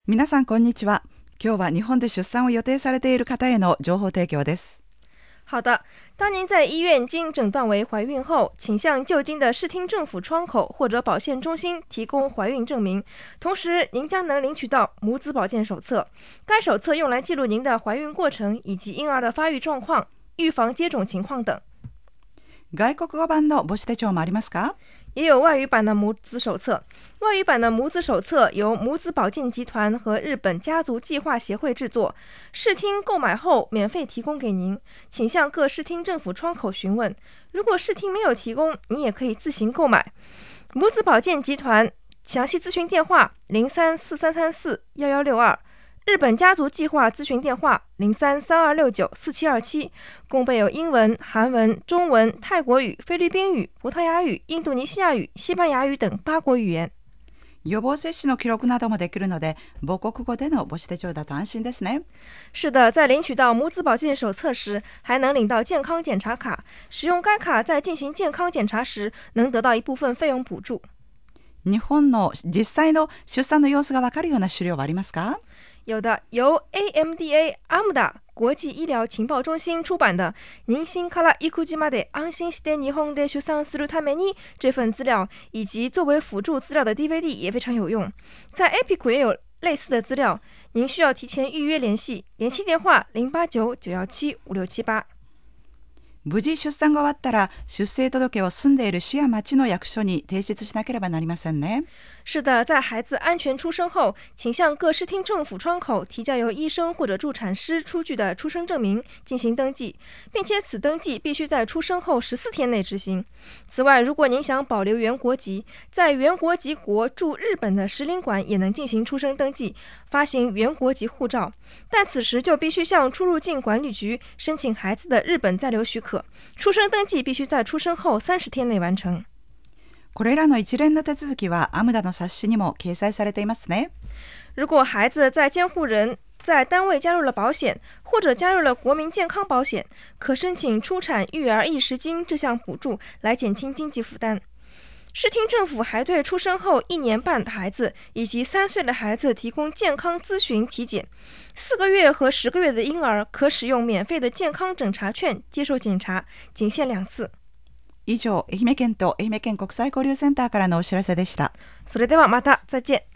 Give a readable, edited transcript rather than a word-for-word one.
皆さんこんにちは。今日は日本で出産を予定されている方への情報提供です。 好的，当您在医院经诊断为怀孕后，请向就近的视听政府窗口或者保健中心提供怀孕证明。同时，您将能领取到母子保健手册。该手册用来记录您的怀孕过程以及婴儿的发育状况、预防接种情况等。 外国語版の母子手帳もありますか？ 也有外语版的母子手册。外语版的母子手册由母子保健集团和日本家族计划协会制作，视听购买后免费提供给您，请向各视听政府窗口询问。如果视听没有提供，你也可以自行购买。母子保健集团详细咨询电话0343341162。日本家族计划咨询电话0332694727，共备有英文、韩文、中文、泰国语、菲律宾语、葡萄牙语、印度尼西亚语、西班牙语等8国语言。 予防接種の記録などもできるので、母国語での母子手帳だと安心ですね。 是的，在领取到母子保健手册时，还能领到健康检查卡。使用该卡在进行健康检查时，能得到一部分费用补助。 日本の実際の出産の様子がわかるような資料はありますか？ 有的，由 AMDA 阿姆达国际医疗情报中心出版的《妊娠から育児まで安心して日本で出産するために》这份资料，以及作为辅助资料的 DVD 也非常有用。在 Epic 也有类似的资料，您需要提前预约联系，联系电话089-917-5678。 無事出産が終わったら、出生届を住んでいる市や町の役所に提出しなければなりませんね。 是的，在孩子安全出生后，请向各视听政府窗口提交由医生或者助产师出具的出生证明进行登记，并且此登记必须在出生后14天内执行。此外，如果您想保留原国籍，在原国籍国驻日本的使领馆也能进行出生登记，发行原国籍护照，但此时就必须向出入境管理局申请孩子的日本在留许可。出生登记必须在出生后30天内完成。 これらの一連の手続きはアムダの冊子にも掲載されていますね。 如果孩子在监护人在单位加入了保险，或者加入了国民健康保险，可申请出产育儿一时金这项补助来减轻经济负担。视听政府还对出生后1年半的孩子以及3岁的孩子提供健康咨询体检，4个月和10个月的婴儿可使用免费的健康诊查券接受检查，仅限2次。 以上、愛媛県と愛媛県国際交流センターからのお知らせでした。 それではまた、再见。